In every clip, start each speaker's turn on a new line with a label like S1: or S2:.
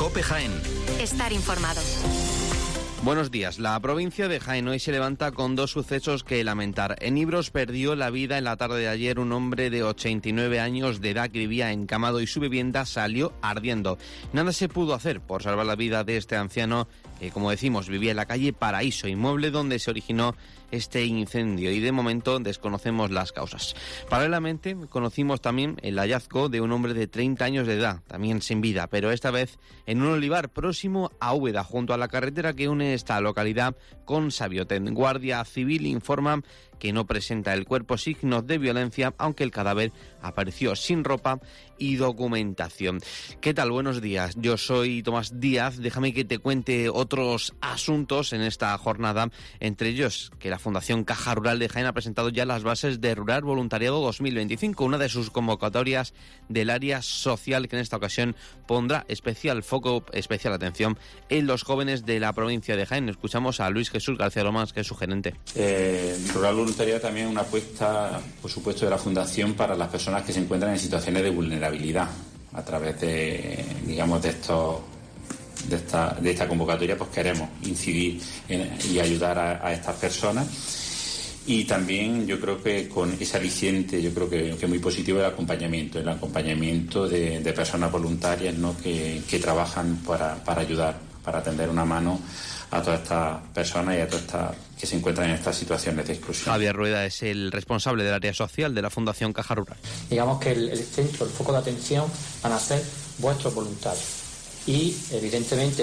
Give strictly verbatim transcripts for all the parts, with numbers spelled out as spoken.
S1: COPE Jaén.
S2: Estar informado.
S3: Buenos días. La provincia de Jaén hoy se levanta con dos sucesos que lamentar. En Ibros perdió la vida en la tarde de ayer un hombre de ochenta y nueve años de edad que vivía encamado y su vivienda salió ardiendo. Nada se pudo hacer por salvar la vida de este anciano que, como decimos, vivía en la calle Paraíso, inmueble donde se originó este incendio, y de momento desconocemos las causas. Paralelamente conocimos también el hallazgo de un hombre de treinta años de edad, también sin vida, pero esta vez en un olivar próximo a Úbeda, junto a la carretera que une esta localidad con Sabioten. Guardia Civil informa que no presenta el cuerpo signos de violencia, aunque el cadáver apareció sin ropa y documentación. ¿Qué tal? Buenos días. Yo soy Tomás Díaz. Déjame que te cuente otros asuntos en esta jornada, entre ellos que la Fundación Caja Rural de Jaén ha presentado ya las bases de Rural Voluntariado dos mil veinticinco, una de sus convocatorias del área social, que en esta ocasión pondrá especial foco, especial atención en los jóvenes de la provincia de Jaén. Escuchamos a Luis Jesús García Lomas, que es su gerente.
S4: Eh, Rural Voluntariado también es una apuesta, por supuesto, de la Fundación para las personas que se encuentran en situaciones de vulnerabilidad. A través de, digamos, de estos de esta, de esta convocatoria, pues queremos incidir en, y ayudar a, a estas personas. Y también yo creo que con ese aliciente, yo creo que, que es muy positivo el acompañamiento, el acompañamiento de, de personas voluntarias, ¿no?, que, que trabajan para, para ayudar, para tender una mano a todas estas personas y a todas estas que se encuentran en estas situaciones de exclusión.
S3: Javier Rueda es el responsable del área social de la Fundación Caja Rural.
S5: Digamos que el, el centro, el foco de atención van a ser vuestros voluntarios y, evidentemente,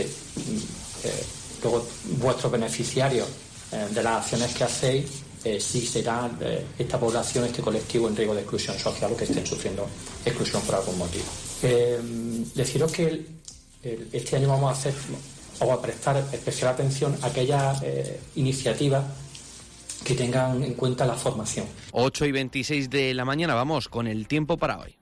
S5: eh, luego vuestros beneficiarios eh, de las acciones que hacéis eh, sí será eh, esta población, este colectivo en riesgo de exclusión social o que estén sufriendo exclusión por algún motivo. Eh, deciros que el, el, este año vamos a hacer o a prestar especial atención a aquellas eh, iniciativas que tengan en cuenta la formación.
S3: ocho y veintiséis de la mañana, vamos con el tiempo para hoy.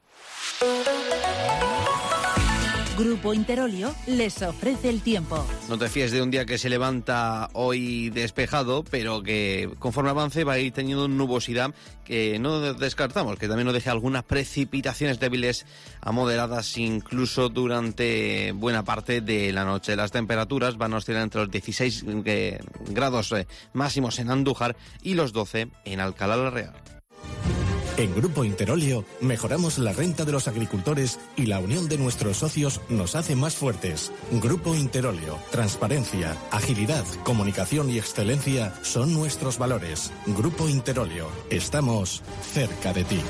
S6: Grupo Interolio les ofrece el tiempo.
S3: No te fíes de un día que se levanta hoy despejado, pero que conforme avance va a ir teniendo nubosidad que no descartamos, que también nos deje algunas precipitaciones débiles a moderadas incluso durante buena parte de la noche. Las temperaturas van a oscilar entre los dieciséis eh, grados eh, máximos en Andújar y los doce en Alcalá la Real.
S7: En Grupo Interolio mejoramos la renta de los agricultores y la unión de nuestros socios nos hace más fuertes. Grupo Interolio, transparencia, agilidad, comunicación y excelencia son nuestros valores. Grupo Interolio, estamos cerca de ti.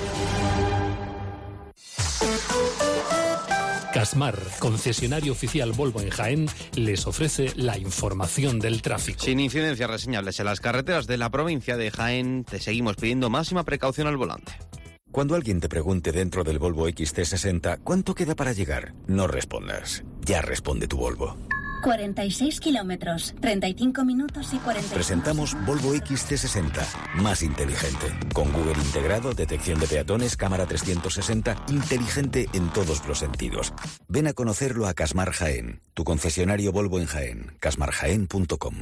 S8: Casmar, concesionario oficial Volvo en Jaén, les ofrece la información del tráfico.
S3: Sin incidencias reseñables en las carreteras de la provincia de Jaén, te seguimos pidiendo máxima precaución al volante.
S9: Cuando alguien te pregunte dentro del Volvo X C sesenta ¿cuánto queda para llegar?, no respondas. Ya responde tu Volvo.
S10: cuarenta y seis kilómetros, treinta y cinco minutos y cuarenta.
S9: Presentamos Volvo X C sesenta, más inteligente. Con Google integrado, detección de peatones, cámara trescientos sesenta, inteligente en todos los sentidos. Ven a conocerlo a Casmar Jaén, tu concesionario Volvo en Jaén, casmar jaén punto com.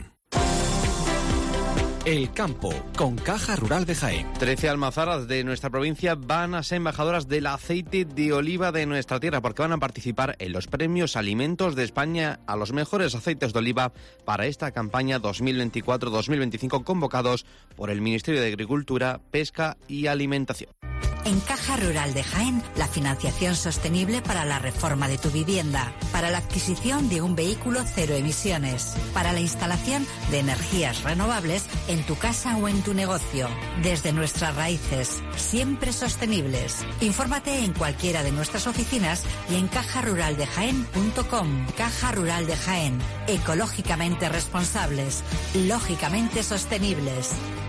S1: El campo, con Caja Rural de Jaén.
S3: trece almazaras de nuestra provincia van a ser embajadoras del aceite de oliva de nuestra tierra, porque van a participar en los premios Alimentos de España a los mejores aceites de oliva para esta campaña dos mil veinticuatro dos mil veinticinco, convocados por el Ministerio de Agricultura, Pesca y Alimentación.
S11: En Caja Rural de Jaén, la financiación sostenible para la reforma de tu vivienda, para la adquisición de un vehículo cero emisiones, para la instalación de energías renovables en tu casa o en tu negocio. Desde nuestras raíces, siempre sostenibles. Infórmate en cualquiera de nuestras oficinas y en caja rural de jaén punto com. Caja Rural de Jaén, ecológicamente responsables, lógicamente sostenibles.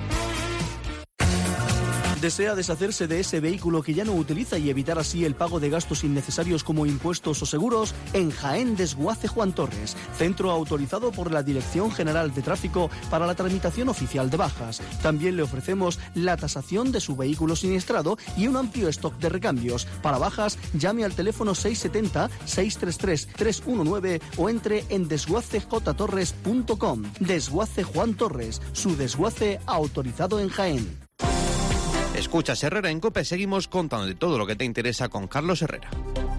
S12: ¿Desea deshacerse de ese vehículo que ya no utiliza y evitar así el pago de gastos innecesarios como impuestos o seguros? En Jaén Desguace Juan Torres, centro autorizado por la Dirección General de Tráfico para la tramitación oficial de bajas. También le ofrecemos la tasación de su vehículo siniestrado y un amplio stock de recambios. Para bajas, llame al teléfono seis siete cero, seis tres tres, tres uno nueve o entre en desguace j torres punto com. Desguace Juan Torres, su desguace autorizado en Jaén.
S3: Escuchas Herrera en COPE, seguimos contando de todo lo que te interesa con Carlos Herrera.